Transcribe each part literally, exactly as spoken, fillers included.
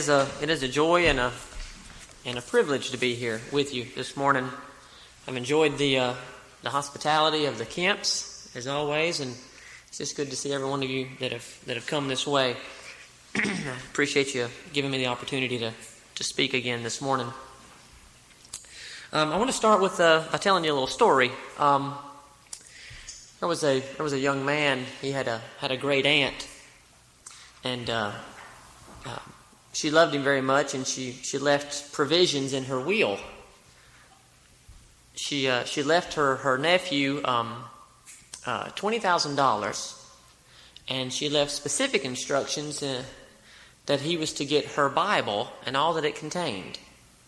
is a it is a joy and a and a privilege to be here with you this morning. I've enjoyed the uh, the hospitality of the Kemps as always, and it's just good to see every one of you that have that have come this way. I appreciate you giving me the opportunity to to speak again this morning. Um, I want to start with uh, by telling you a little story. Um, there was a there was a young man. He had a had a great aunt, and uh, uh, she loved him very much, and she, she left provisions in her will. She uh, she left her her nephew um, uh, twenty thousand dollars, and she left specific instructions uh, that he was to get her Bible and all that it contained.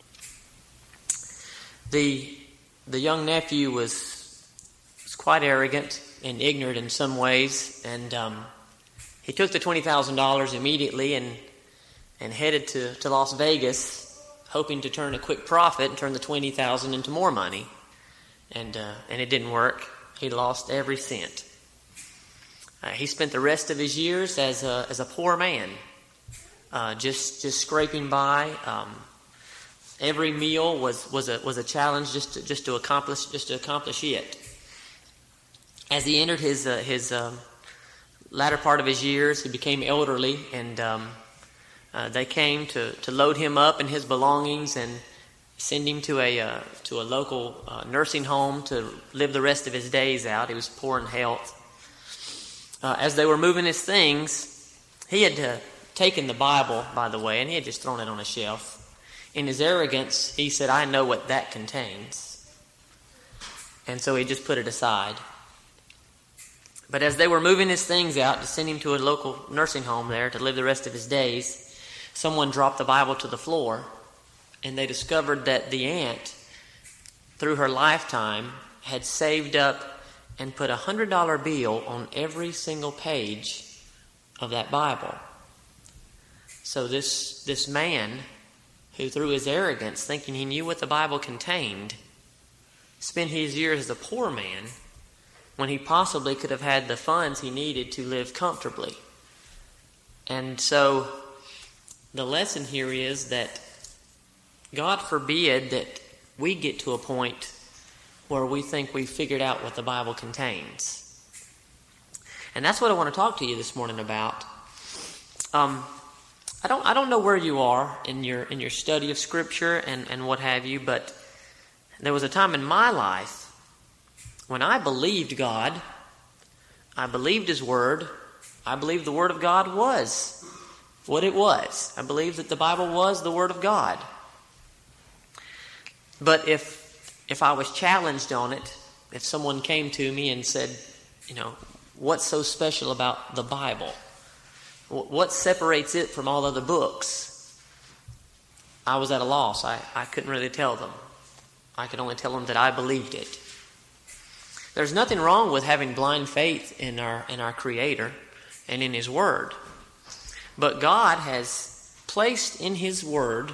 The the young nephew was, was quite arrogant and ignorant in some ways, and um, he took the twenty thousand dollars immediately and and headed to, to Las Vegas, hoping to turn a quick profit and turn the twenty thousand dollars into more money. And uh, and it didn't work. He lost every cent. Uh, he spent the rest of his years as a as a poor man, uh, just just scraping by. Um, every meal was, was a was a challenge just to, just to accomplish just to accomplish it. As he entered his uh, his um, latter part of his years, he became elderly, and um, Uh, they came to, to load him up and his belongings and send him to a uh, to a local uh, nursing home to live the rest of his days out. He was poor in health. Uh, as they were moving his things, he had uh, taken the Bible, by the way, and he had just thrown it on a shelf. In his arrogance, he said, "I know what that contains." And so he just put it aside. But as they were moving his things out to send him to a local nursing home there to live the rest of his days, someone dropped the Bible to the floor, and they discovered that the aunt, through her lifetime, had saved up and put a one hundred dollar bill on every single page of that Bible. So this, this man, who through his arrogance, thinking he knew what the Bible contained, spent his years as a poor man when he possibly could have had the funds he needed to live comfortably. And so the lesson here is that God forbid that we get to a point where we think we've figured out what the Bible contains. And that's what I want to talk to you this morning about. Um, I don't I don't know where you are in your in your study of Scripture and, and what have you, but there was a time in my life when I believed God, I believed His Word, I believed the Word of God was what it was. I believed that the Bible was the Word of God. But if if I was challenged on it, if someone came to me and said, you know, what's so special about the Bible? What separates it from all other books? I was at a loss. I, I couldn't really tell them. I could only tell them that I believed it. There's nothing wrong with having blind faith in our in our Creator and in His Word. But God has placed in His Word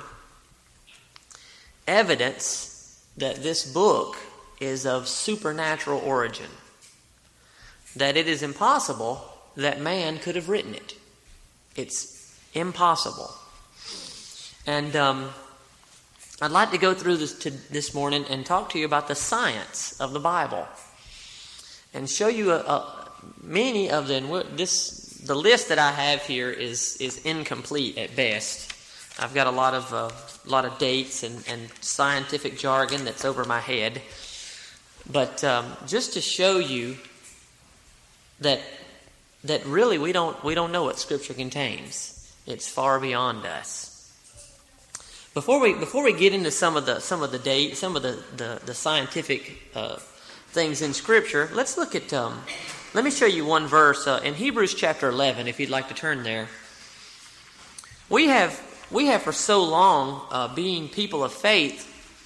evidence that this book is of supernatural origin. That it is impossible that man could have written it. It's impossible. And um, I'd like to go through this to, this morning and talk to you about the science of the Bible. And show you a, a, many of them. This the list that I have here is is incomplete at best. I've got a lot of uh, lot of dates and, and scientific jargon that's over my head. But um, just to show you that that really we don't we don't know what Scripture contains. It's far beyond us. Before we before we get into some of the some of the date some of the the, the scientific uh, things in Scripture, let's look at. Um, let me show you one verse uh, in Hebrews chapter eleven, if you'd like to turn there. We have we have for so long, uh, being people of faith,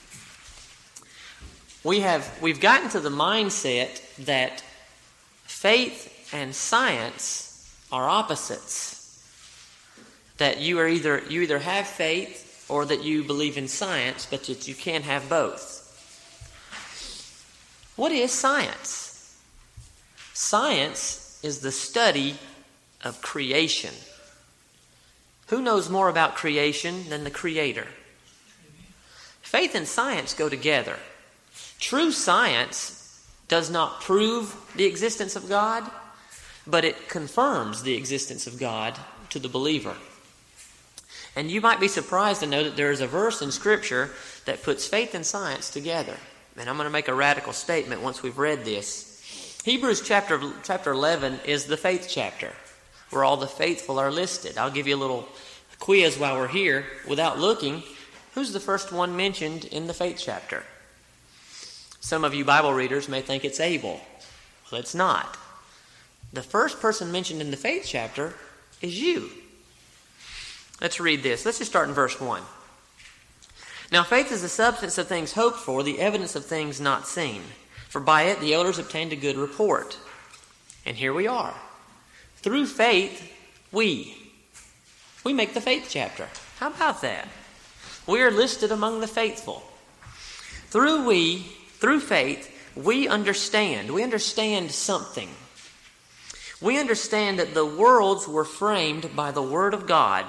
we have we've gotten to the mindset that faith and science are opposites. That you are either you either have faith or that you believe in science, but that you can't have both. What is science? Science is the study of creation. Who knows more about creation than the Creator? Faith and science go together. True science does not prove the existence of God, but it confirms the existence of God to the believer. And you might be surprised to know that there is a verse in Scripture that puts faith and science together. And I'm going to make a radical statement once we've read this. Hebrews chapter, chapter eleven is the faith chapter, where all the faithful are listed. I'll give you a little quiz while we're here. Without looking, who's the first one mentioned in the faith chapter? Some of you Bible readers may think it's Abel. Well, it's not. The first person mentioned in the faith chapter is you. Let's read this. Let's just start in verse one. Now faith is the substance of things hoped for, the evidence of things not seen. For by it the elders obtained a good report. And here we are. Through faith, we. We make the faith chapter. How about that? We are listed among the faithful. Through we, through faith, we understand. We understand something. We understand that the worlds were framed by the Word of God.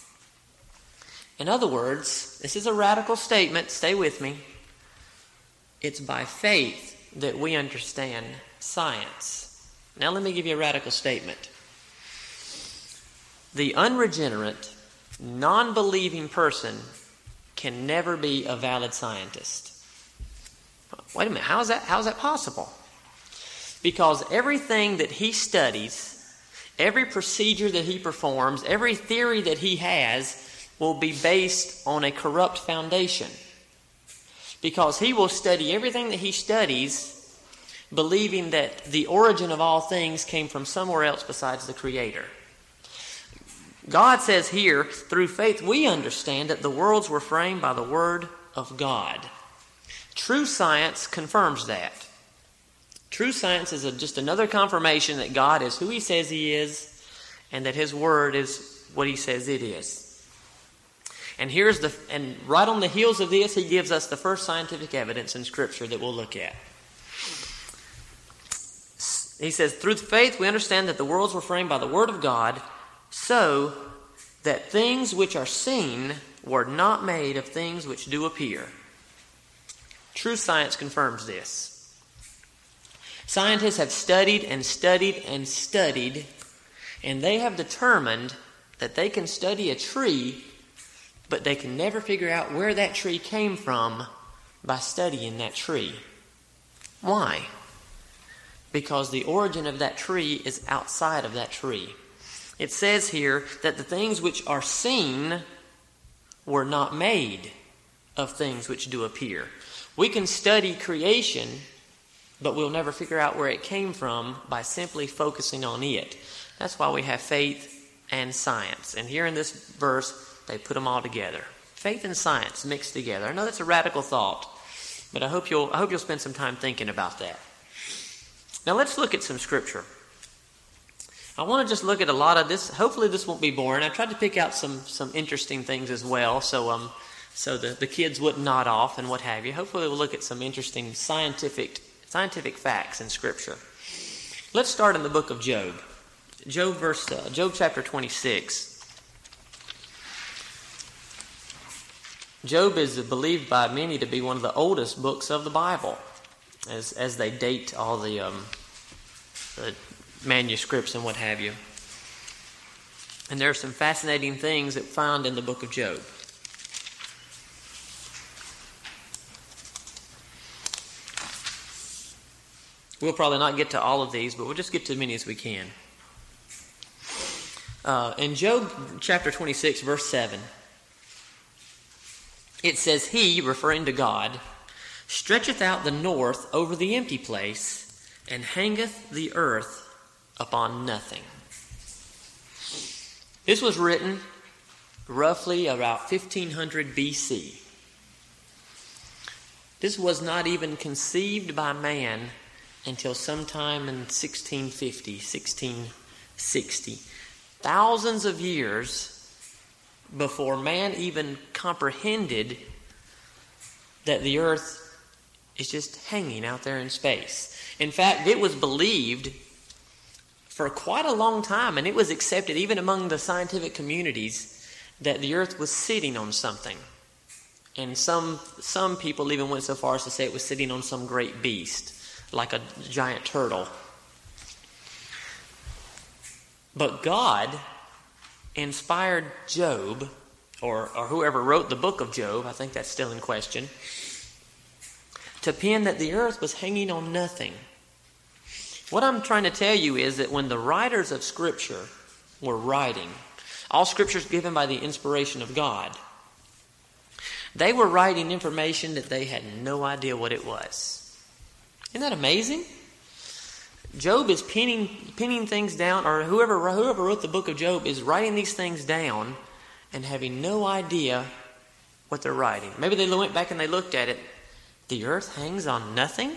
In other words, this is a radical statement. Stay with me. It's by faith that we understand science. Now let me give you a radical statement. The unregenerate, non-believing person can never be a valid scientist. Wait a minute, how is that, how is that possible? Because everything that he studies, every procedure that he performs, every theory that he has will be based on a corrupt foundation. Because he will study everything that he studies believing that the origin of all things came from somewhere else besides the Creator. God says here, through faith we understand that the worlds were framed by the Word of God. True science confirms that. True science is a, just another confirmation that God is who He says He is, and that His Word is what He says it is. And here's the and right on the heels of this, He gives us the first scientific evidence in Scripture that we'll look at. He says, through faith we understand that the worlds were framed by the Word of God, so that things which are seen were not made of things which do appear. True science confirms this. Scientists have studied and studied and studied, and they have determined that they can study a tree, but they can never figure out where that tree came from by studying that tree. Why? Because the origin of that tree is outside of that tree. It says here that the things which are seen were not made of things which do appear. We can study creation, but we'll never figure out where it came from by simply focusing on it. That's why we have faith and science. And here in this verse, they put them all together. Faith and science mixed together. I know that's a radical thought, but I hope you'll I hope you'll spend some time thinking about that. Now let's look at some scripture. I want to just look at a lot of this. Hopefully this won't be boring. I tried to pick out some some interesting things as well, so um so the, the kids wouldn't nod off and what have you. Hopefully we'll look at some interesting scientific scientific facts in Scripture. Let's start in the book of Job. Job verse uh, Job chapter twenty-six. Job is believed by many to be one of the oldest books of the Bible, as as they date all the, um, the manuscripts and what have you. And there are some fascinating things that we found in the book of Job. We'll probably not get to all of these, but we'll just get to as many as we can. Uh, in Job chapter twenty-six, verse seven, it says, He, referring to God, stretcheth out the north over the empty place, and hangeth the earth upon nothing. This was written roughly about fifteen hundred B C. This was not even conceived by man until sometime in sixteen fifty, sixteen sixty. Thousands of years before man even comprehended that the earth is just hanging out there in space. In fact, it was believed for quite a long time, and it was accepted even among the scientific communities, that the earth was sitting on something. And some some people even went so far as to say it was sitting on some great beast, like a giant turtle. But God inspired Job, or, or whoever wrote the book of Job, I think that's still in question, to pen that the earth was hanging on nothing. What I'm trying to tell you is that when the writers of Scripture were writing, all Scripture is given by the inspiration of God, they were writing information that they had no idea what it was. Isn't that amazing? Job is penning, penning things down, or whoever, whoever wrote the book of Job is writing these things down and having no idea what they're writing. Maybe they went back and they looked at it. The earth hangs on nothing?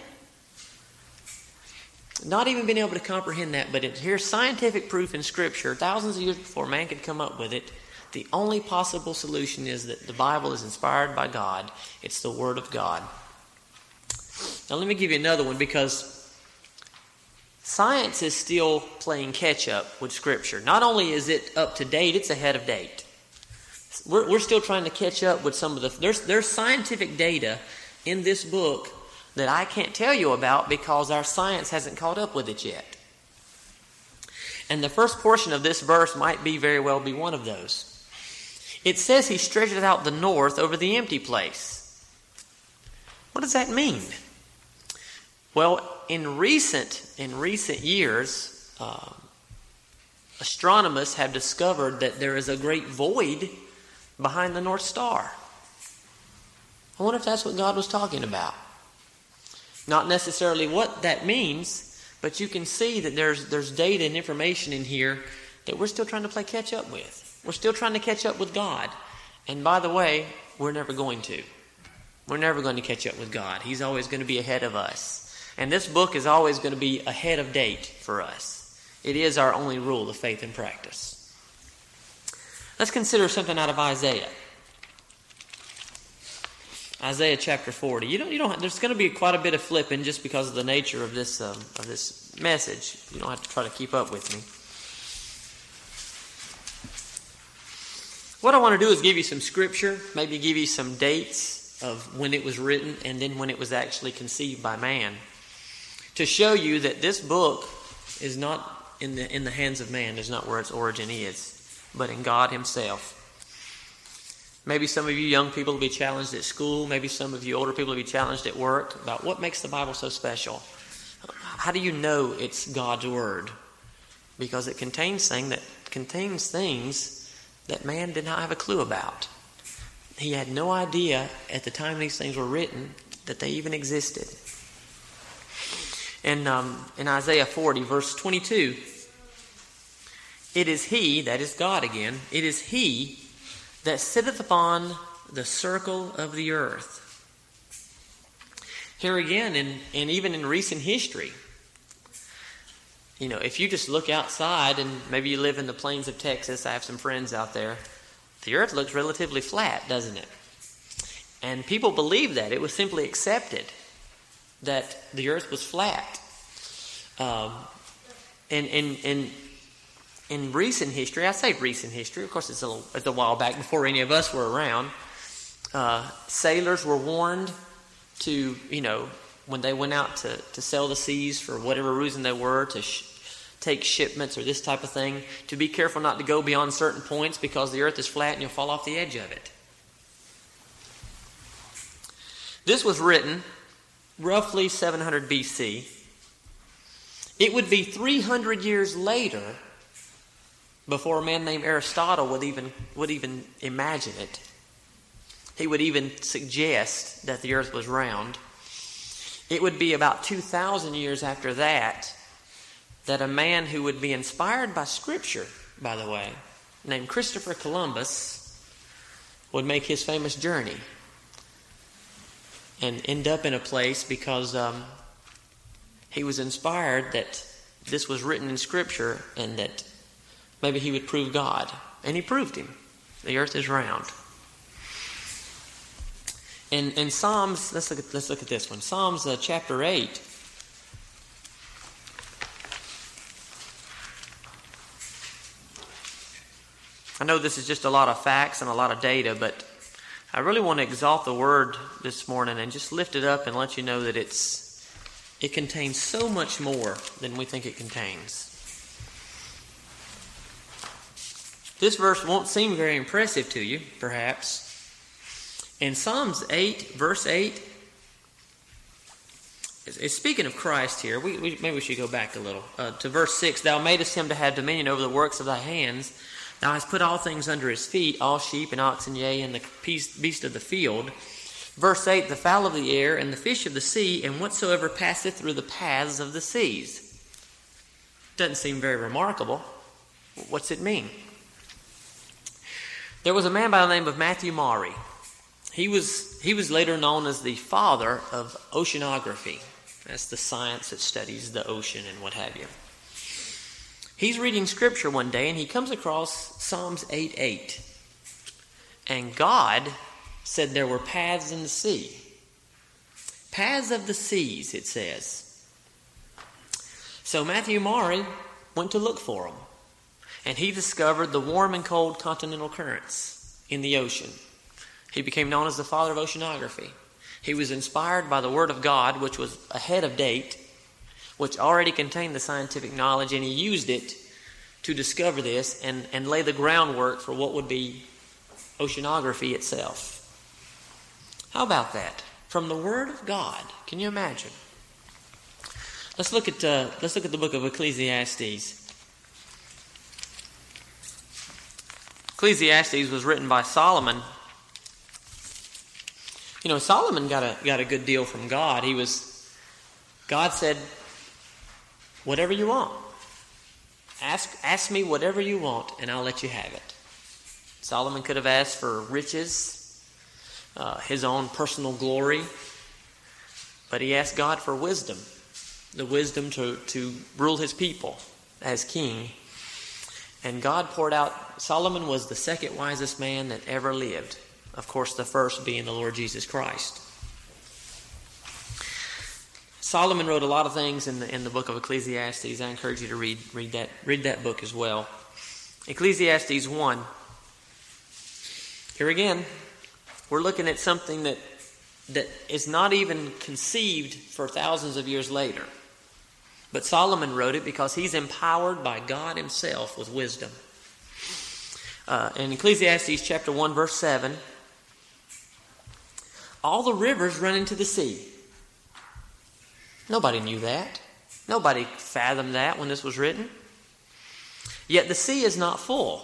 Not even being able to comprehend that, but it, here's scientific proof in Scripture, thousands of years before man could come up with it. The only possible solution is that the Bible is inspired by God. It's the Word of God. Now let me give you another one, because science is still playing catch-up with Scripture. Not only is it up to date, it's ahead of date. We're, we're still trying to catch up with some of the... There's, there's scientific data in this book that I can't tell you about because our science hasn't caught up with it yet. And the first portion of this verse might be very well be one of those. It says he stretches out the north over the empty place. What does that mean? Well, in recent in recent years, uh, astronomers have discovered that there is a great void behind the North Star. I wonder if that's what God was talking about. Not necessarily what that means, but you can see that there's there's data and information in here that we're still trying to play catch up with. We're still trying to catch up with God. And by the way, we're never going to. We're never going to catch up with God. He's always going to be ahead of us. And this book is always going to be ahead of date for us. It is our only rule of faith and practice. Let's consider something out of Isaiah. Isaiah chapter forty. You don't. You don't. There's going to be quite a bit of flipping just because of the nature of this um, of this message. You don't have to try to keep up with me. What I want to do is give you some scripture, maybe give you some dates of when it was written and then when it was actually conceived by man, to show you that this book is not in the in the hands of man. Is not where its origin is, but in God Himself. Maybe some of you young people will be challenged at school. Maybe some of you older people will be challenged at work about what makes the Bible so special. How do you know it's God's Word? Because it contains things that contains things that man did not have a clue about. He had no idea at the time these things were written that they even existed. And um, in Isaiah forty, verse twenty-two, it is He, that is God again, it is He that sitteth upon the circle of the earth. Here again, and, and even in recent history, you know, if you just look outside, and maybe you live in the plains of Texas, I have some friends out there, the earth looks relatively flat, doesn't it? And people believe that. It was simply accepted that the earth was flat. Um, and, and, and in recent history, I say recent history, of course it's a, little, it's a while back before any of us were around, uh, sailors were warned to, you know, when they went out to, to sail the seas for whatever reason they were, to sh- take shipments or this type of thing, to be careful not to go beyond certain points because the earth is flat and you'll fall off the edge of it. This was written roughly seven hundred B C. It would be three hundred years later before a man named Aristotle would even would even imagine it. He would even suggest that the earth was round. It would be about two thousand years after that that a man who would be inspired by Scripture, by the way, named Christopher Columbus, would make his famous journey and end up in a place because um, he was inspired that this was written in Scripture and that maybe he would prove God. And he proved him. The earth is round. In, in Psalms, let's look at let's look at this one. Psalms uh, chapter eight. I know this is just a lot of facts and a lot of data, but I really want to exalt the Word this morning and just lift it up and let you know that it's it contains so much more than we think it contains. This verse won't seem very impressive to you, perhaps. In Psalms eight, verse eight, it's speaking of Christ here. We, we, maybe we should go back a little. Uh, to verse six, Thou madest him to have dominion over the works of thy hands. Thou hast put all things under his feet, all sheep and oxen, yea, and the beast of the field. Verse eight, the fowl of the air and the fish of the sea, and whatsoever passeth through the paths of the seas. Doesn't seem very remarkable. What's it mean? There was a man by the name of Matthew Maury. He was, he was later known as the father of oceanography. That's the science that studies the ocean and what have you. He's reading Scripture one day and he comes across Psalms eight eight. And God said there were paths in the sea. Paths of the seas, it says. So Matthew Maury went to look for them. And he discovered the warm and cold continental currents in the ocean. He became known as the father of oceanography. He was inspired by the Word of God, which was ahead of date, which already contained the scientific knowledge, and he used it to discover this and, and lay the groundwork for what would be oceanography itself. How about that? From the Word of God. Can you imagine? Let's look at uh, let's look at the book of Ecclesiastes. Ecclesiastes was written by Solomon. You know, Solomon got a got a good deal from God. He was God said, "Whatever you want. Ask ask me whatever you want, and I'll let you have it." Solomon could have asked for riches, uh, his own personal glory, but he asked God for wisdom, the wisdom to, to rule his people as king. And God poured out. Solomon was the second wisest man that ever lived. Of course, the first being the Lord Jesus Christ. Solomon wrote a lot of things in the in the book of Ecclesiastes. I encourage you to read read that read that book as well. Ecclesiastes one. Here again, we're looking at something that that is not even conceived for thousands of years later. But Solomon wrote it because he's empowered by God himself with wisdom. Uh, in Ecclesiastes chapter one, verse seven, all the rivers run into the sea. Nobody knew that. Nobody fathomed that when this was written. Yet the sea is not full.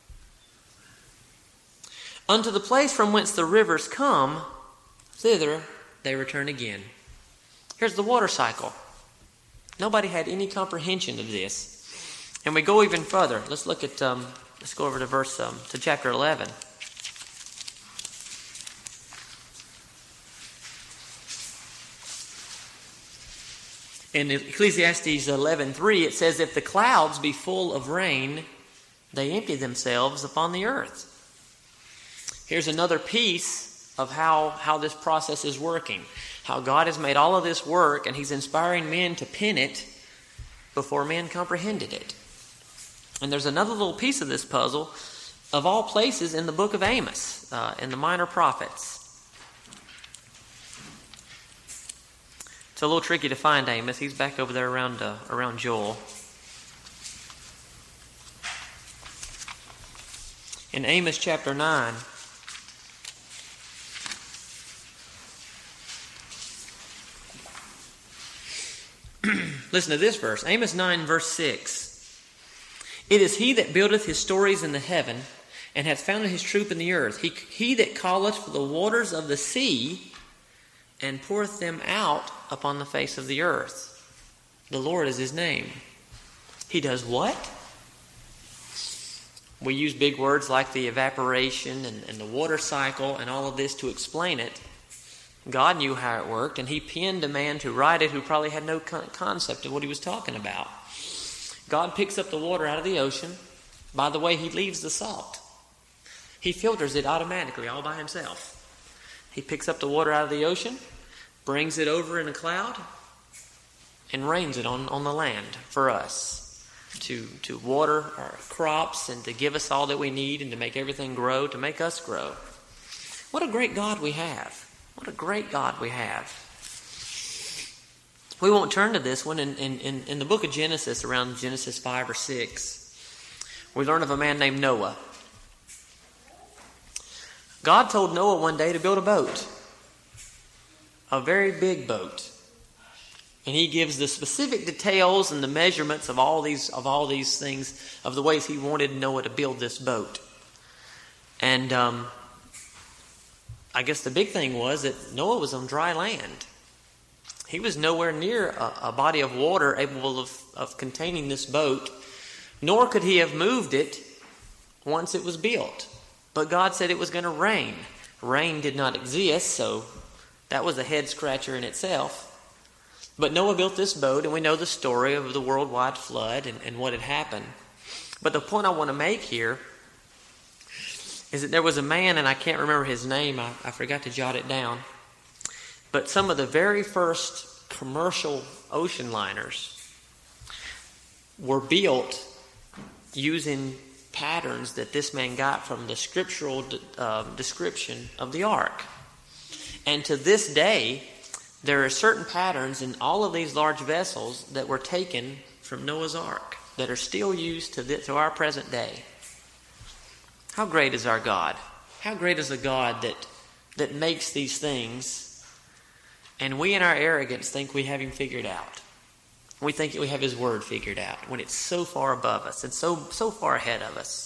Unto the place from whence the rivers come, thither they return again. Here's the water cycle. Nobody had any comprehension of this. And we go even further. Let's look at, um, let's go over to verse, um, to chapter eleven. In Ecclesiastes eleven three, it says, if the clouds be full of rain, they empty themselves upon the earth. Here's another piece of how, how this process is working. How God has made all of this work, and he's inspiring men to pen it before men comprehended it. And there's another little piece of this puzzle, of all places, in the book of Amos, uh, in the Minor Prophets. It's a little tricky to find Amos. He's back over there around uh, around Joel. In Amos chapter nine, listen to this verse. Amos nine, verse six. It is he that buildeth his stories in the heaven, and hath founded his troop in the earth. He, he that calleth for the waters of the sea, and poureth them out upon the face of the earth. The Lord is his name. He does what? We use big words like the evaporation and, and the water cycle and all of this to explain it. God knew how it worked, and he penned a man to write it who probably had no con- concept of what he was talking about. God picks up the water out of the ocean. By the way, he leaves the salt. He filters it automatically all by himself. He picks up the water out of the ocean, brings it over in a cloud, and rains it on, on the land for us. to, to water our crops and to give us all that we need and to make everything grow, to make us grow. What a great God we have. What a great God we have. We won't turn to this one. In, in, in the book of Genesis, around Genesis five or six, we learn of a man named Noah. God told Noah one day to build a boat. A very big boat. And he gives the specific details and the measurements of all these of all these things, of the ways he wanted Noah to build this boat. And um, I guess the big thing was that Noah was on dry land. He was nowhere near a, a body of water able of, of containing this boat, nor could he have moved it once it was built. But God said it was going to rain. Rain did not exist, so that was a head scratcher in itself. But Noah built this boat, and we know the story of the worldwide flood and, and what had happened. But the point I want to make here is that there was a man, and I can't remember his name. I, I forgot to jot it down. But some of the very first commercial ocean liners were built using patterns that this man got from the scriptural uh, description of the ark. And to this day, there are certain patterns in all of these large vessels that were taken from Noah's Ark that are still used to, the, to our present day. How great is our God? How great is the God that, that makes these things, and we in our arrogance think we have Him figured out. We think we have His Word figured out when it's so far above us and so, so far ahead of us.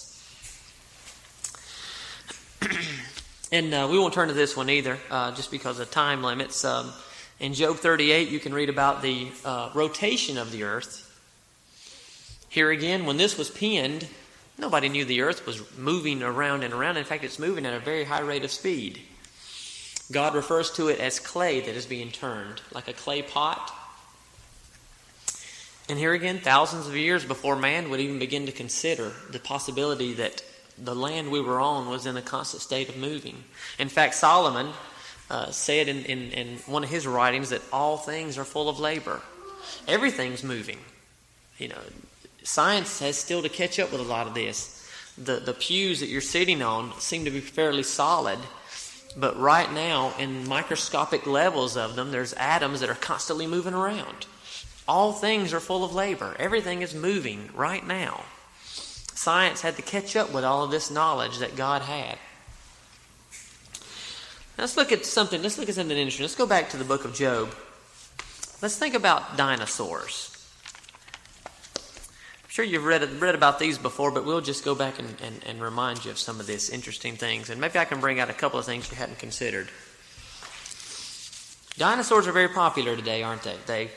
And uh, we won't turn to this one either, uh, just because of time limits. Um, In Job thirty-eight, you can read about the uh, rotation of the earth. Here again, when this was penned, nobody knew the earth was moving around and around. In fact, it's moving at a very high rate of speed. God refers to it as clay that is being turned, like a clay pot. And here again, thousands of years before man would even begin to consider the possibility that the land we were on was in a constant state of moving. In fact, Solomon Uh, said in, in, in one of his writings that all things are full of labor. Everything's moving. You know, science has still to catch up with a lot of this. The the pews that you're sitting on seem to be fairly solid, but right now, in microscopic levels of them, there's atoms that are constantly moving around. All things are full of labor. Everything is moving right now. Science had to catch up with all of this knowledge that God had. Let's look at something. Let's look at something interesting. Let's go back to the book of Job. Let's think about dinosaurs. I'm sure you've read read about these before, but we'll just go back and, and, and remind you of some of these interesting things. And maybe I can bring out a couple of things you hadn't considered. Dinosaurs are very popular today, aren't they? They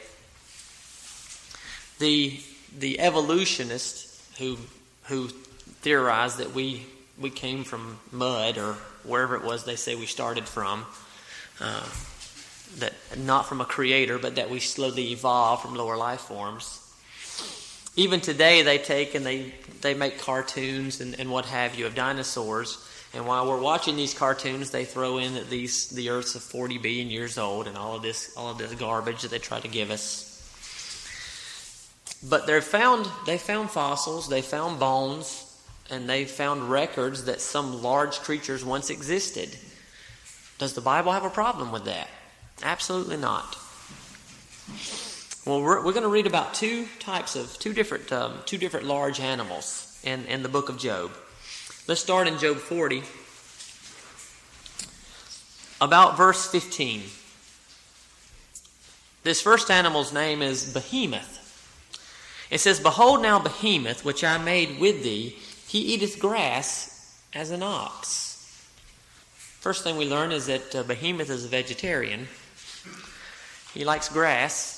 the the evolutionists who who theorize that we we came from mud or wherever it was they say we started from, uh, that not from a creator, but that we slowly evolved from lower life forms. Even today they take and they, they make cartoons and, and what have you of dinosaurs, and while we're watching these cartoons they throw in that these the Earth's of forty billion years old and all of this all of this garbage that they try to give us. But they found they found fossils, they found bones, and they found records that some large creatures once existed. Does the Bible have a problem with that? Absolutely not. Well, we're, we're going to read about two types of, two different um, two different large animals in, in the book of Job. Let's start in Job forty. About verse fifteen. This first animal's name is Behemoth. It says, "Behold now Behemoth, which I made with thee, he eateth grass as an ox." First thing we learn is that uh, Behemoth is a vegetarian. He likes grass.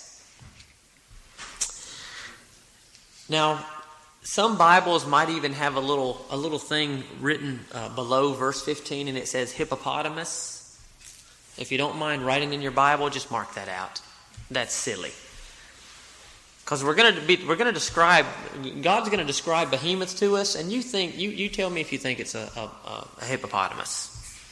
Now, some Bibles might even have a little a little thing written uh, below verse fifteen, and it says hippopotamus. If you don't mind writing in your Bible, just mark that out. That's silly. Because we're going to be, we're going to describe, God's going to describe behemoths to us, and you think, you, you tell me if you think it's a, a, a hippopotamus.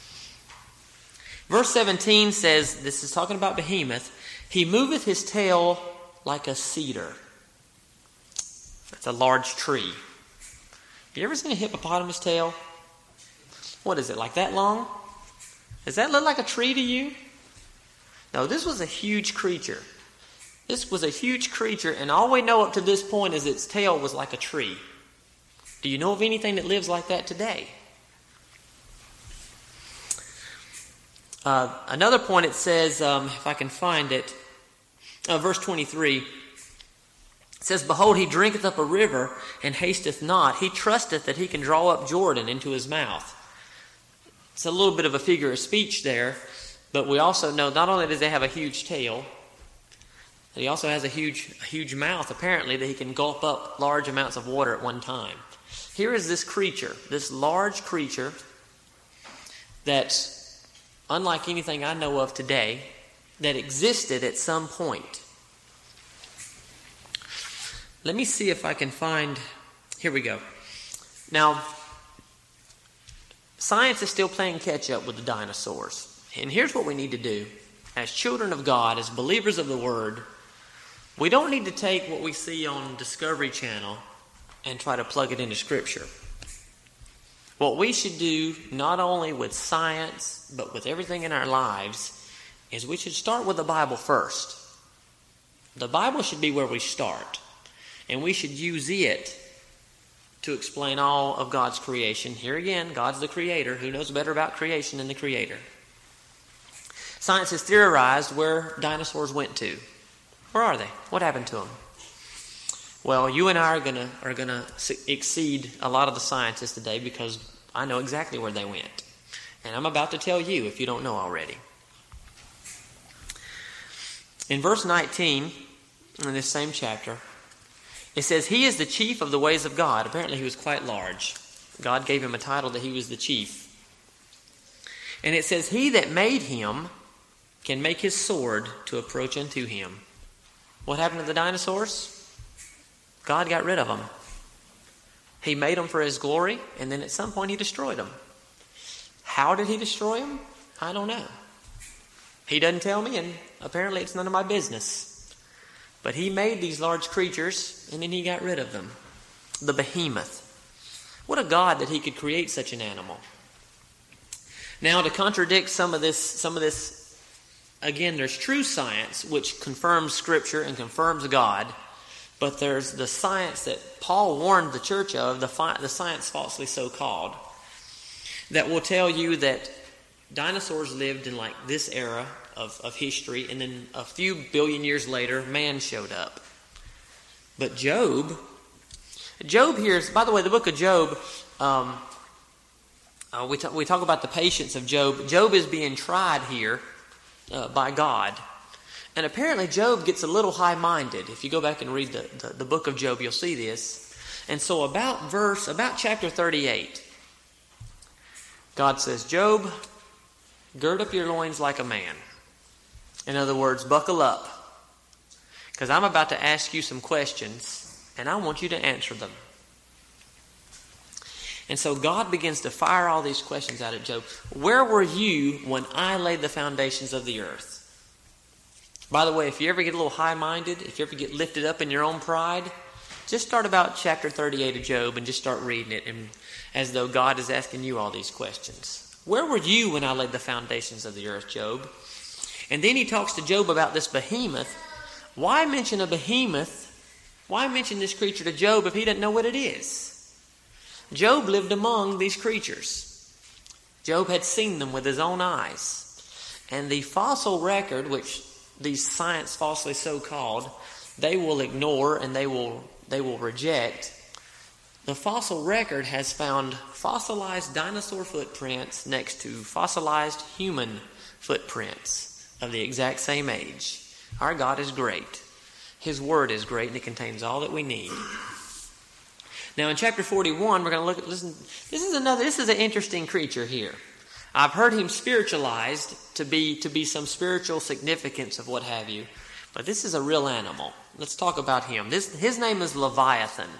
Verse seventeen says, this is talking about Behemoth, "He moveth his tail like a cedar." It's a large tree. You ever seen a hippopotamus tail? What is it, like that long? Does that look like a tree to you? No, this was a huge creature. This was a huge creature, and all we know up to this point is its tail was like a tree. Do you know of anything that lives like that today? Uh, another point it says, um, if I can find it, uh, verse twenty-three, it says, "Behold, he drinketh up a river, and hasteth not. He trusteth that he can draw up Jordan into his mouth." It's a little bit of a figure of speech there, but we also know not only does he have a huge tail, but he also has a huge, a huge mouth, apparently, that he can gulp up large amounts of water at one time. Here is this creature, this large creature that's unlike anything I know of today, that existed at some point. Let me see if I can find... Here we go. Now, science is still playing catch-up with the dinosaurs. And here's what we need to do. As children of God, as believers of the Word, we don't need to take what we see on Discovery Channel and try to plug it into Scripture. What we should do, not only with science, but with everything in our lives, is we should start with the Bible first. The Bible should be where we start. And we should use it to explain all of God's creation. Here again, God's the Creator. Who knows better about creation than the Creator? Science has theorized where dinosaurs went to. Where are they? What happened to them? Well, you and I are gonna are gonna exceed a lot of the scientists today because I know exactly where they went, and I'm about to tell you if you don't know already. In verse nineteen, in this same chapter, it says, "He is the chief of the ways of God." Apparently, he was quite large. God gave him a title that he was the chief. And it says, "He that made him can make his sword to approach unto him." What happened to the dinosaurs? God got rid of them. He made them for his glory, and then at some point he destroyed them. How did he destroy them? I don't know. He doesn't tell me, and apparently it's none of my business. But he made these large creatures, and then he got rid of them. The behemoth. What a God that he could create such an animal. Now, to contradict some of this, some of this, again, there's true science, which confirms Scripture and confirms God. But there's the science that Paul warned the church of, the, fi- the science falsely so called, that will tell you that dinosaurs lived in like this era of, of history, and then a few billion years later, man showed up. But Job, Job here is, by the way, the book of Job, um, uh, we, t- we talk about the patience of Job. Job is being tried here uh, by God. And apparently Job gets a little high-minded. If you go back and read the, the, the book of Job, you'll see this. And so about verse, about chapter thirty-eight, God says, "Job, gird up your loins like a man." In other words, buckle up. Because I'm about to ask you some questions, and I want you to answer them. And so God begins to fire all these questions out at Job. Where were you when I laid the foundations of the earth? By the way, if you ever get a little high-minded, if you ever get lifted up in your own pride, just start about chapter thirty-eight of Job and just start reading it, and as though God is asking you all these questions. Where were you when I laid the foundations of the earth, Job? And then he talks to Job about this behemoth. Why mention a behemoth? Why mention this creature to Job if he doesn't know what it is? Job lived among these creatures. Job had seen them with his own eyes. And the fossil record, which these science falsely so called, they will ignore and they will they will reject. The fossil record has found fossilized dinosaur footprints next to fossilized human footprints of the exact same age. Our God is great. His word is great, and it contains all that we need. Now in chapter forty-one, we're going to look at, listen, this is another, this is an interesting creature here. I've heard him spiritualized to be to be some spiritual significance of what have you. But this is a real animal. Let's talk about him. This his name is Leviathan.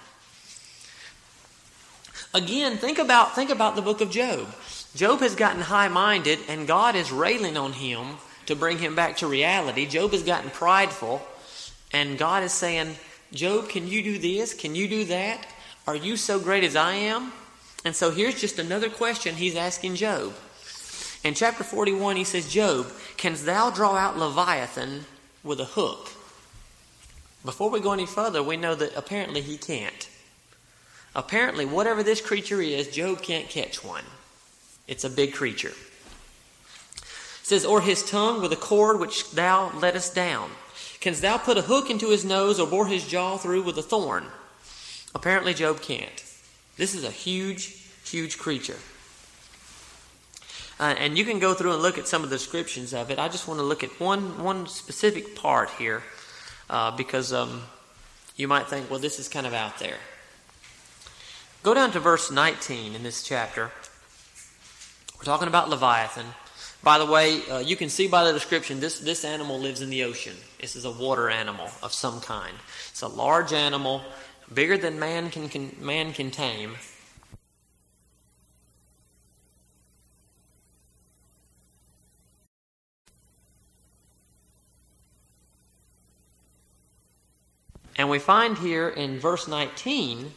Again, think about think about the book of Job. Job has gotten high-minded, and God is railing on him to bring him back to reality. Job has gotten prideful, and God is saying, Job, can you do this? Can you do that? Are you so great as I am? And so here's just another question he's asking Job. In chapter forty-one, he says, Job, canst thou draw out Leviathan with a hook? Before we go any further, we know that apparently he can't. Apparently, whatever this creature is, Job can't catch one. It's a big creature. It says, or his tongue with a cord which thou lettest down. Canst thou put a hook into his nose or bore his jaw through with a thorn? Apparently Job can't. This is a huge, huge creature. Uh, and you can go through and look at some of the descriptions of it. I just want to look at one, one specific part here uh, because um, you might think, well, this is kind of out there. Go down to verse nineteen in this chapter. We're talking about Leviathan. By the way, uh, you can see by the description, this, this animal lives in the ocean. This is a water animal of some kind. It's a large animal, bigger than man can, can, man can tame. And we find here in verse nineteen,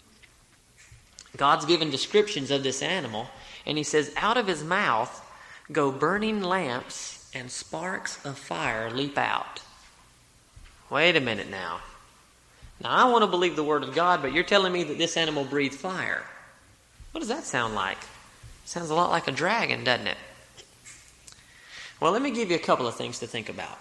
God's given descriptions of this animal, and he says, out of his mouth go burning lamps and sparks of fire leap out. Wait a minute now. Now I want to believe the word of God, but you're telling me that this animal breathed fire. What does that sound like? Sounds a lot like a dragon, doesn't it? Well, let me give you a couple of things to think about.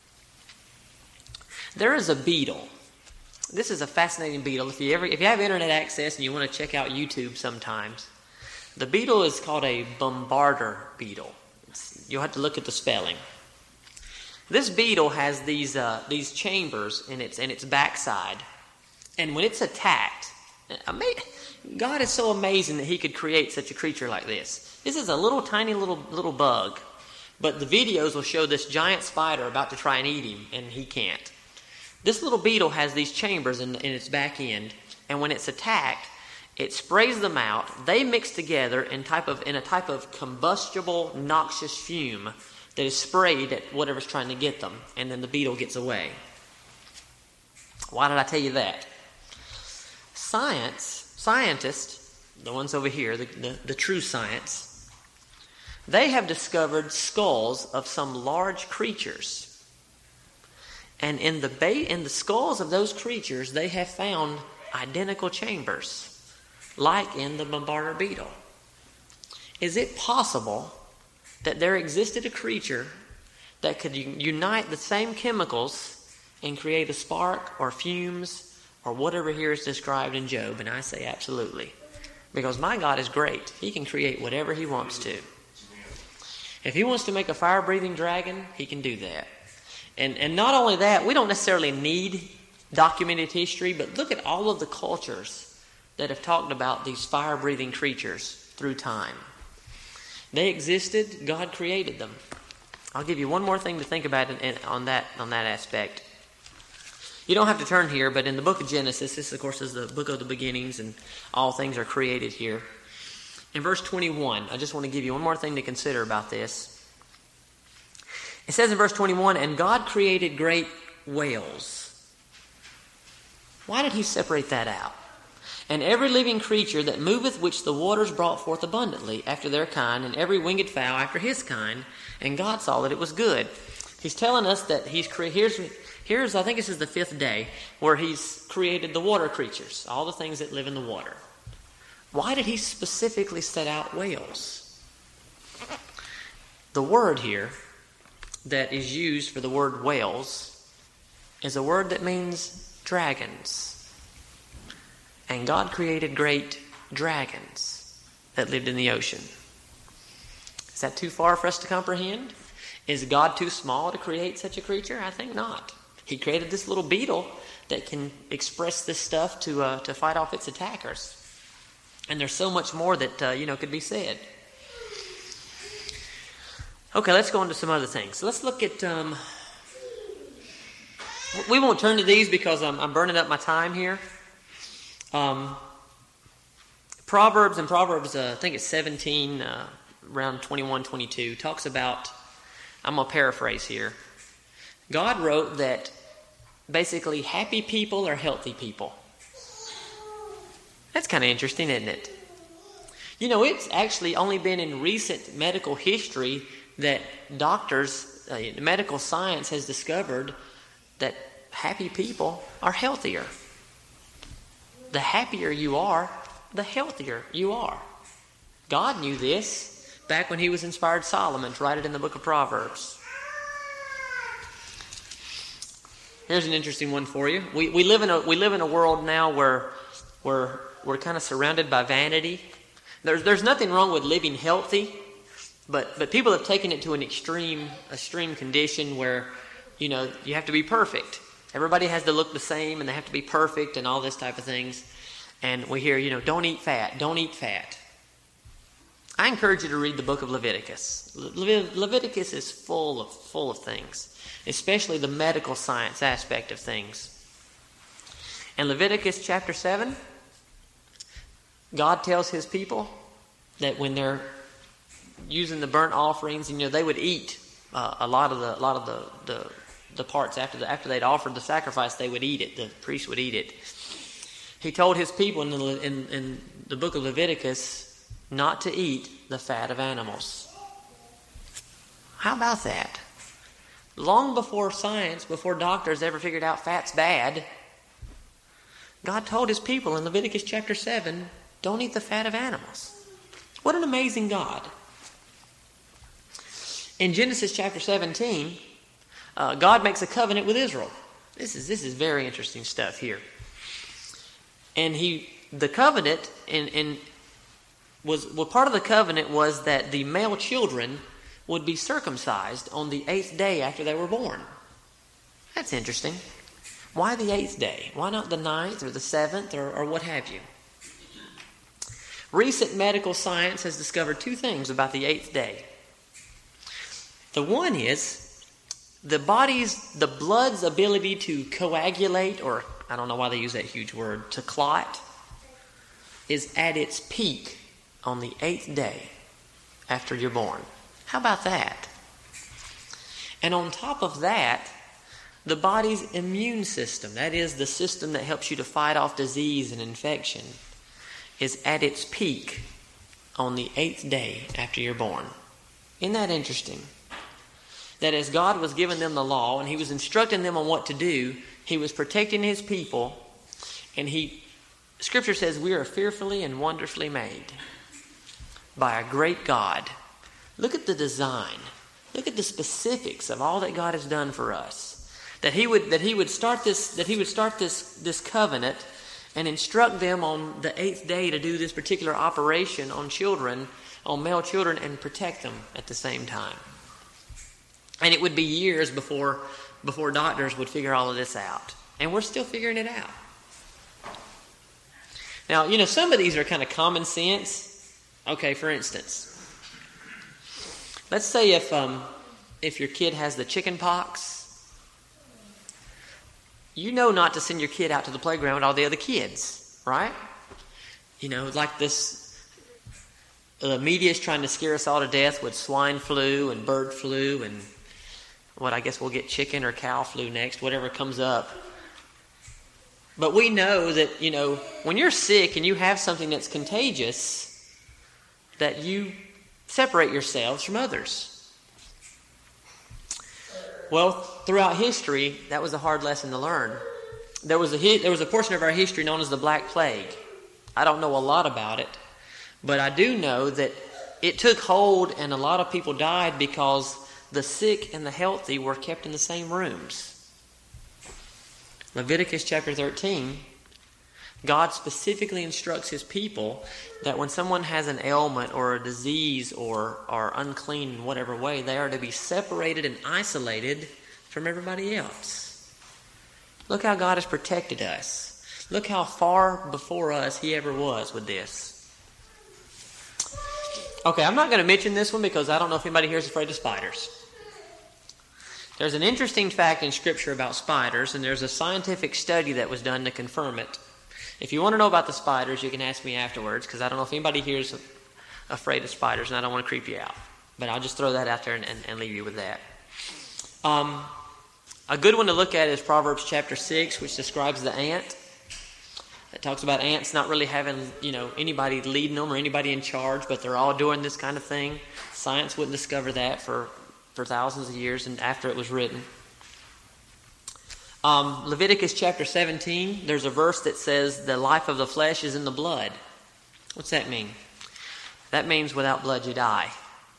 There is a beetle. This is a fascinating beetle. If you ever, if you have internet access and you want to check out YouTube sometimes, the beetle is called a bombarder beetle. It's, you'll have to look at the spelling. This beetle has these uh, these chambers in its in its backside, and when it's attacked, God is so amazing that He could create such a creature like this. This is a little tiny little little bug, but the videos will show this giant spider about to try and eat him, and he can't. This little beetle has these chambers in, in its back end, and when it's attacked, it sprays them out. They mix together in type of in a type of combustible, noxious fume that is sprayed at whatever's trying to get them, and then the beetle gets away. Why did I tell you that? Science, scientists, the ones over here, the, the, the true science, they have discovered skulls of some large creatures. And in the ba- in the skulls of those creatures, they have found identical chambers, like in the bombarder beetle. Is it possible that there existed a creature that could unite the same chemicals and create a spark or fumes or whatever here is described in Job? And I say absolutely. Because my God is great. He can create whatever He wants to. If He wants to make a fire-breathing dragon, He can do that. And and not only that, we don't necessarily need documented history, but look at all of the cultures that have talked about these fire-breathing creatures through time. They existed. God created them. I'll give you one more thing to think about in, in, on that on that aspect. You don't have to turn here, but in the book of Genesis, this of course is the book of the beginnings, and all things are created here. In verse twenty-one, I just want to give you one more thing to consider about this. It says in verse twenty-one, and God created great whales. Why did He separate that out? And every living creature that moveth, which the waters brought forth abundantly after their kind, and every winged fowl after his kind. And God saw that it was good. He's telling us that He's created. Here's, here's, I think this is the fifth day, where He's created the water creatures, all the things that live in the water. Why did He specifically set out whales? The word here that is used for the word whales is a word that means dragons. And God created great dragons that lived in the ocean. Is that too far for us to comprehend? Is God too small to create such a creature? I think not. He created this little beetle that can express this stuff to uh, to fight off its attackers. And there's so much more that uh, you know could be said. Okay, let's go on to some other things. So let's look at... Um, we won't turn to these because I'm, I'm burning up my time here. Um, Proverbs and Proverbs, uh, I think it's seventeen, uh, around twenty-one, twenty-two, talks about... I'm going to paraphrase here. God wrote that basically happy people are healthy people. That's kind of interesting, isn't it? You know, it's actually only been in recent medical history that doctors, uh, medical science has discovered that happy people are healthier. The happier you are, the healthier you are. God knew this back when he was inspired Solomon to write it in the book of Proverbs. Here's an interesting one for you. We we live in a we live in a world now where where we're kind of surrounded by vanity. There's there's nothing wrong with living healthy, but but people have taken it to an extreme extreme condition where, you know, you have to be perfect. Everybody has to look the same and they have to be perfect and all this type of things. And we hear, you know, don't eat fat, don't eat fat. I encourage you to read the book of Leviticus. Le- Leviticus is full of full of things, especially the medical science aspect of things. In Leviticus chapter seven, God tells his people that when they're using the burnt offerings, you know, they would eat uh, a lot of the a lot of the, the the parts after the after they'd offered the sacrifice. They would eat it. The priest would eat it. He told his people in the in, in the book of Leviticus not to eat the fat of animals. How about that? Long before science, before doctors ever figured out fat's bad, God told his people in Leviticus chapter seven, don't eat the fat of animals. What an amazing God. In Genesis chapter seventeen, uh, God makes a covenant with Israel. This is this is very interesting stuff here. And he the covenant in, in was well part of the covenant was that the male children would be circumcised on the eighth day after they were born. That's interesting. Why the eighth day? Why not the ninth or the seventh or, or what have you? Recent medical science has discovered two things about the eighth day. The one is the body's, the blood's ability to coagulate, or I don't know why they use that huge word, to clot, is at its peak on the eighth day after you're born. How about that? And on top of that, the body's immune system, that is the system that helps you to fight off disease and infection, is at its peak on the eighth day after you're born. Isn't that interesting? That as God was giving them the law and he was instructing them on what to do, he was protecting his people, and he, Scripture says we are fearfully and wonderfully made by a great God. Look at the design. Look at the specifics of all that God has done for us. That he would that he would start this that he would start this this covenant and instruct them on the eighth day to do this particular operation on children, on male children, and protect them at the same time. And it would be years before before doctors would figure all of this out. And we're still figuring it out. Now, you know, some of these are kind of common sense. Okay, for instance, let's say if um, if your kid has the chicken pox, you know not to send your kid out to the playground with all the other kids, right? You know, like this, the media is trying to scare us all to death with swine flu and bird flu and what I guess we'll get chicken or cow flu next, whatever comes up. But we know that, you know, when you're sick and you have something that's contagious, that you separate yourselves from others. Well, throughout history, that was a hard lesson to learn. There was a there was a portion of our history known as the Black Plague. I don't know a lot about it, but I do know that it took hold and a lot of people died because the sick and the healthy were kept in the same rooms. Leviticus chapter thirteen, God specifically instructs his people that when someone has an ailment or a disease or are unclean in whatever way, they are to be separated and isolated from everybody else. Look how God has protected us. Look how far before us he ever was with this. Okay, I'm not going to mention this one because I don't know if anybody here is afraid of spiders. There's an interesting fact in Scripture about spiders, and there's a scientific study that was done to confirm it. If you want to know about the spiders, you can ask me afterwards, because I don't know if anybody here is afraid of spiders, and I don't want to creep you out. But I'll just throw that out there and, and, and leave you with that. Um, A good one to look at is Proverbs chapter six, which describes the ant. It talks about ants not really having, you know, anybody leading them or anybody in charge, but they're all doing this kind of thing. Science wouldn't discover that for, for thousands of years and after it was written. Um, Leviticus chapter seventeen, there's a verse that says the life of the flesh is in the blood. What's that mean? That means without blood you die.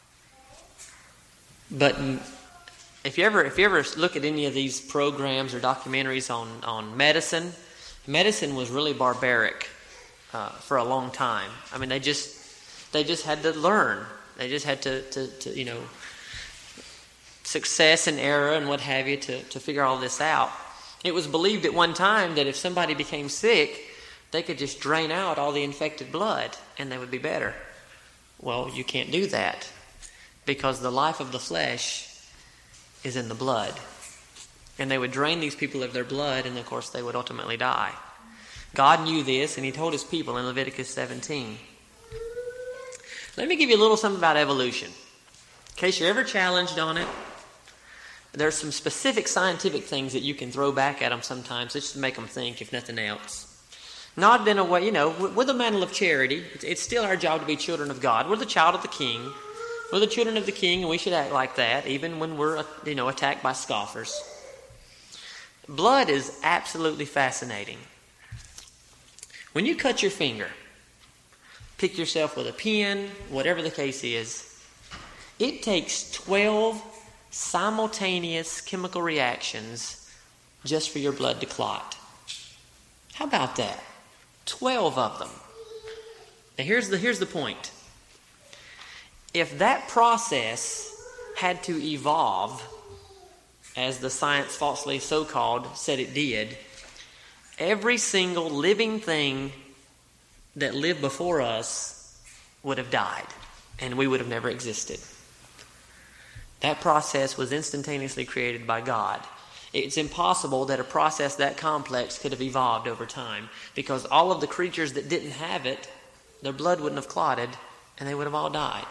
But if you ever if you ever look at any of these programs or documentaries on, on medicine, medicine was really barbaric uh, for a long time. I mean, they just they just had to learn. They just had to, to, to you know, success and error and what have you to, to figure all this out. It was believed at one time that if somebody became sick, they could just drain out all the infected blood and they would be better. Well, you can't do that because the life of the flesh is in the blood. And they would drain these people of their blood, and of course they would ultimately die. God knew this, and he told his people in Leviticus seventeen. Let me give you a little something about evolution. In case you're ever challenged on it, there's some specific scientific things that you can throw back at them sometimes just to make them think, if nothing else. Not in a way, you know, we're the mantle of charity. It's still our job to be children of God. We're the child of the King. We're the children of the King, and we should act like that, even when we're, you know, attacked by scoffers. Blood is absolutely fascinating. When you cut your finger, pick yourself with a pen, whatever the case is, it takes twelve simultaneous chemical reactions just for your blood to clot. How about that? Twelve of them. Now here's the, here's the point. If that process had to evolve, as the science falsely so-called said it did, every single living thing that lived before us would have died, and we would have never existed. That process was instantaneously created by God. It's impossible that a process that complex could have evolved over time, because all of the creatures that didn't have it, their blood wouldn't have clotted, and they would have all died.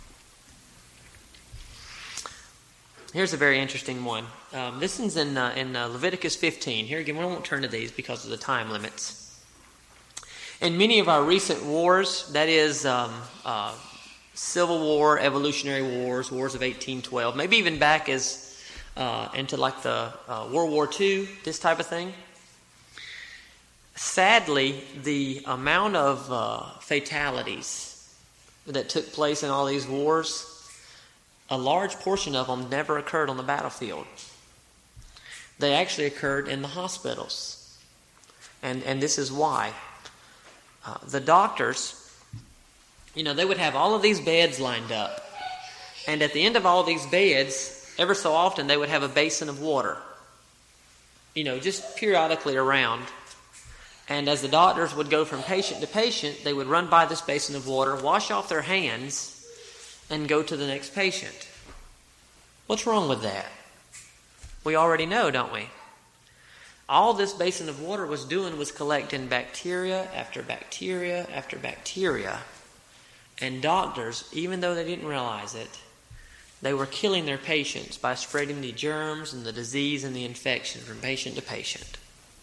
Here's a very interesting one. Um, this one's in, uh, in uh, Leviticus fifteen. Here again, we won't turn to these because of the time limits. In many of our recent wars, that is um, uh, Civil War, Evolutionary Wars, Wars of eighteen twelve, maybe even back as uh, into like the uh, World War Two, this type of thing. Sadly, the amount of uh, fatalities that took place in all these wars, a large portion of them never occurred on the battlefield. They actually occurred in the hospitals. And and this is why. Uh, the doctors, you know, they would have all of these beds lined up. And at the end of all these beds, ever so often, they would have a basin of water. You know, just periodically around. And as the doctors would go from patient to patient, they would run by this basin of water, wash off their hands, and go to the next patient. What's wrong with that? We already know, don't we? All this basin of water was doing was collecting bacteria after bacteria after bacteria. And doctors, even though they didn't realize it, they were killing their patients by spreading the germs and the disease and the infection from patient to patient.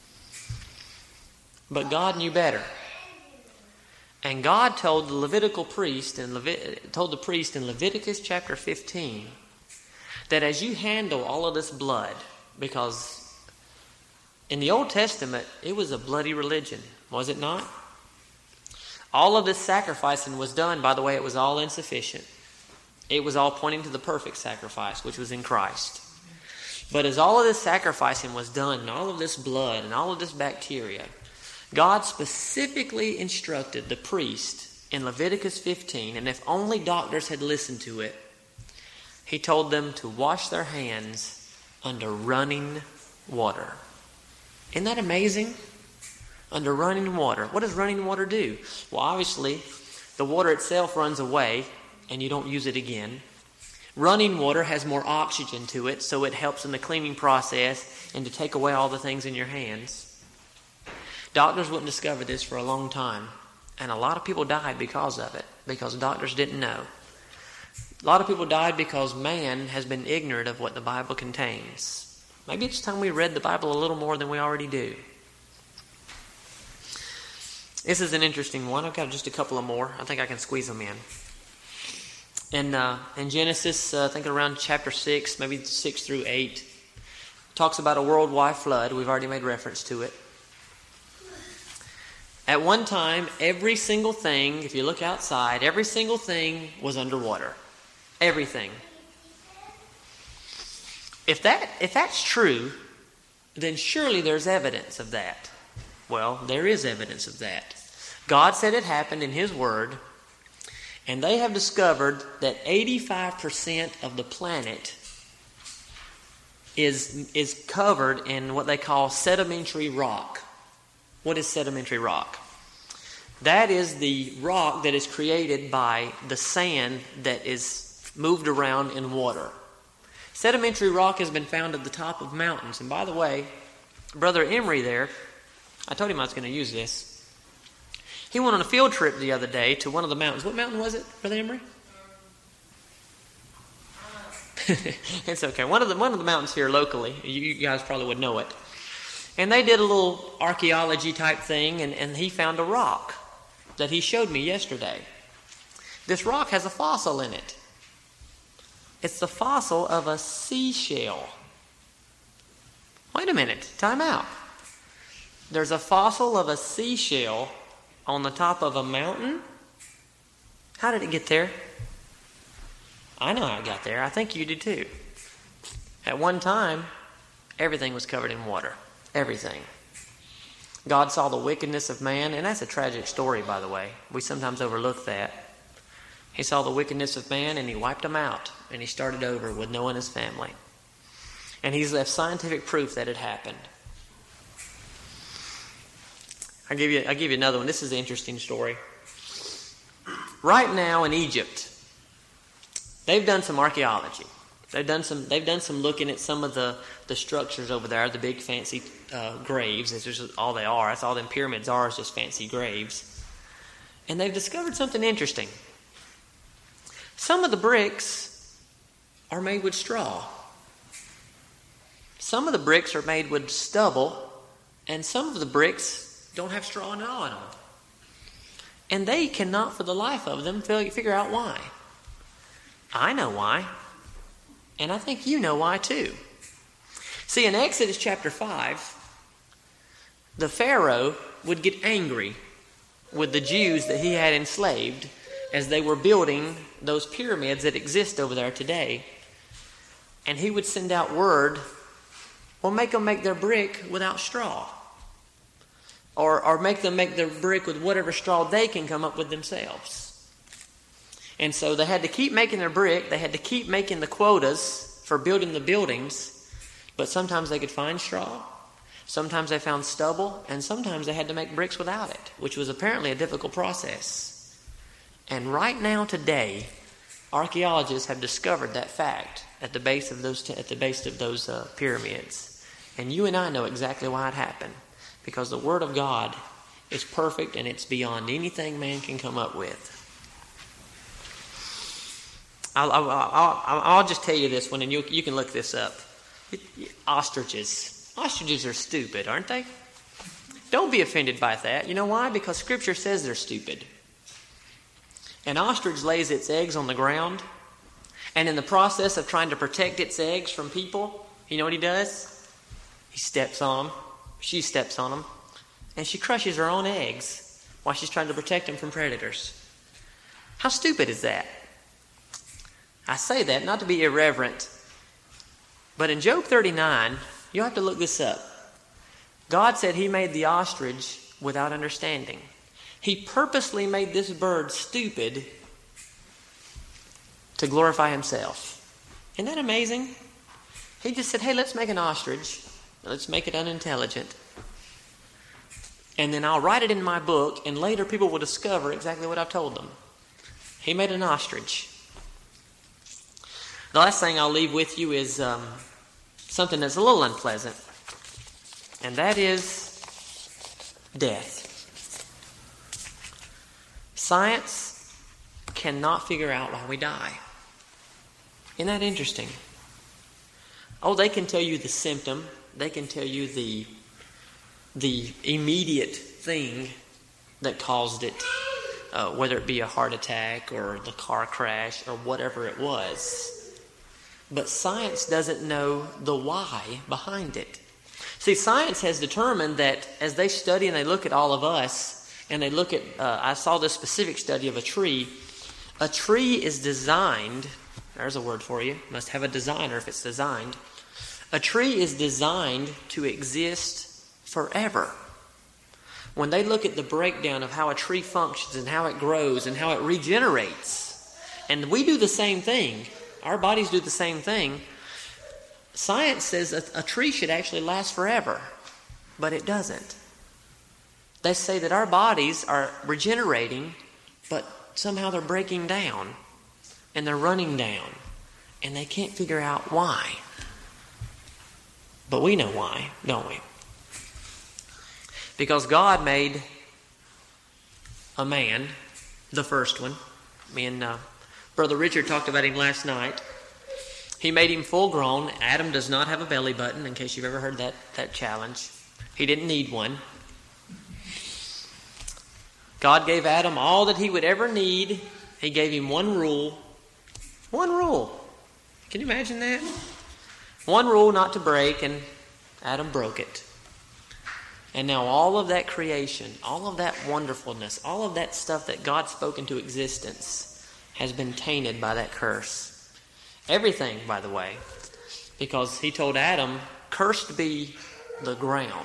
But God knew better. And God told the Levitical priest and Levit- told the priest in Leviticus chapter fifteen that as you handle all of this blood, because in the Old Testament it was a bloody religion, was it not? All of this sacrificing was done, by the way, it was all insufficient. It was all pointing to the perfect sacrifice, which was in Christ. But as all of this sacrificing was done, and all of this blood and all of this bacteria, God specifically instructed the priest in Leviticus fifteen, and if only doctors had listened to it, he told them to wash their hands under running water. Isn't that amazing? Under running water. What does running water do? Well, obviously, the water itself runs away, and you don't use it again. Running water has more oxygen to it, so it helps in the cleaning process and to take away all the things in your hands. Doctors wouldn't discover this for a long time, and a lot of people died because of it, because doctors didn't know. A lot of people died because man has been ignorant of what the Bible contains. Maybe it's time we read the Bible a little more than we already do. This is an interesting one. I've got just a couple of more. I think I can squeeze them in. In, uh, in Genesis, uh, I think around chapter six, maybe six through eight, talks about a worldwide flood. We've already made reference to it. At one time, every single thing, if you look outside, every single thing was underwater. Everything. If that if that's true, then surely there's evidence of that. Well, there is evidence of that. God said it happened in His Word, and they have discovered that eighty-five percent of the planet is, is covered in what they call sedimentary rock. What is sedimentary rock? That is the rock that is created by the sand that is moved around in water. Sedimentary rock has been found at the top of mountains. And by the way, Brother Emery there, I told him I was going to use this. He went on a field trip the other day to one of the mountains. What mountain was it, Brother Emery? It's okay. One of the one of the mountains here locally. You, you guys probably would know it. And they did a little archaeology type thing, and, and he found a rock that he showed me yesterday. This rock has a fossil in it. It's the fossil of a seashell. Wait a minute. Time out. There's a fossil of a seashell on the top of a mountain? How did it get there? I know how it got there. I think you did too. At one time, everything was covered in water. Everything. God saw the wickedness of man, and that's a tragic story, by the way. We sometimes overlook that. He saw the wickedness of man, and He wiped them out, and He started over with Noah and his family. And He's left scientific proof that it happened. I'll give you, I'll give you another one. This is an interesting story. Right now in Egypt, they've done some archaeology. They've done some. They've done some looking at some of the, the structures over there, the big fancy uh, graves. That's just all they are. That's all them pyramids are, is just fancy graves. And they've discovered something interesting. Some of the bricks are made with straw. Some of the bricks are made with stubble, and some of the bricks don't have straw at all in them. And they cannot, for the life of them, figure out why. I know why. And I think you know why too. See, in Exodus chapter five, the Pharaoh would get angry with the Jews that he had enslaved as they were building those pyramids that exist over there today. And he would send out word, well, make them make their brick without straw. Or, or make them make their brick with whatever straw they can come up with themselves. And so they had to keep making their brick. They had to keep making the quotas for building the buildings. But sometimes they could find straw. Sometimes they found stubble. And sometimes they had to make bricks without it, which was apparently a difficult process. And right now today, archaeologists have discovered that fact at the base of those, at the base of those uh, pyramids. And you and I know exactly why it happened. Because the Word of God is perfect and it's beyond anything man can come up with. I'll, I'll, I'll, I'll just tell you this one, and you, you can look this up. Ostriches. Ostriches are stupid, aren't they? Don't be offended by that. You know why? Because Scripture says they're stupid. An ostrich lays its eggs on the ground, and in the process of trying to protect its eggs from people, you know what he does? He steps on them. She steps on them, and she crushes her own eggs while she's trying to protect them from predators. How stupid is that? I say that not to be irreverent, but in Job thirty-nine, you'll have to look this up. God said He made the ostrich without understanding. He purposely made this bird stupid to glorify Himself. Isn't that amazing? He just said, hey, let's make an ostrich. Let's make it unintelligent. And then I'll write it in my book, and later people will discover exactly what I've told them. He made an ostrich. The last thing I'll leave with you is um, something that's a little unpleasant, and that is death. Science cannot figure out why we die. Isn't that interesting? Oh, they can tell you the symptom. They can tell you the, the immediate thing that caused it, uh, whether it be a heart attack or the car crash or whatever it was. But science doesn't know the why behind it. See, science has determined that as they study and they look at all of us, and they look at, uh, I saw this specific study of a tree. A tree is designed, there's a word for you, must have a designer if it's designed. A tree is designed to exist forever. When they look at the breakdown of how a tree functions and how it grows and how it regenerates, and we do the same thing, our bodies do the same thing, science says a, a tree should actually last forever, but it doesn't. They say that our bodies are regenerating, but somehow they're breaking down, and they're running down, and they can't figure out why. But we know why, don't we? Because God made a man, the first one. Me and uh, Brother Richard talked about him last night. He made him full grown. Adam does not have a belly button, in case you've ever heard that, that challenge. He didn't need one. God gave Adam all that he would ever need. He gave him one rule. One rule. Can you imagine that? One rule not to break, and Adam broke it. And now all of that creation, all of that wonderfulness, all of that stuff that God spoke into existence has been tainted by that curse. Everything, by the way, because he told Adam, cursed be the ground.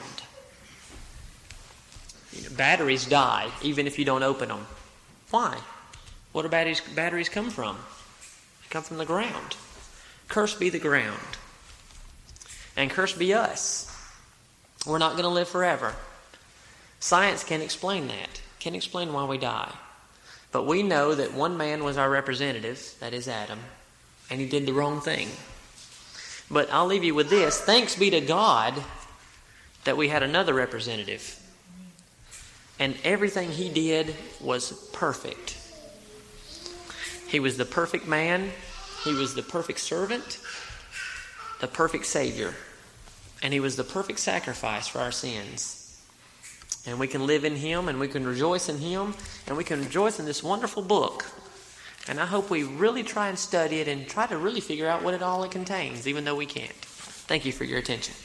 You know, batteries die even if you don't open them. Why? What do batteries, batteries come from? They come from the ground. Cursed be the ground. And cursed be us. We're not going to live forever. Science can't explain that. Can't explain why we die. But we know that one man was our representative, that is Adam, and he did the wrong thing. But I'll leave you with this. Thanks be to God that we had another representative. And everything he did was perfect. He was the perfect man. He was the perfect servant. The perfect Savior. And he was the perfect sacrifice for our sins. And we can live in him, and we can rejoice in him, and we can rejoice in this wonderful book. And I hope we really try and study it and try to really figure out what it all it contains, even though we can't. Thank you for your attention.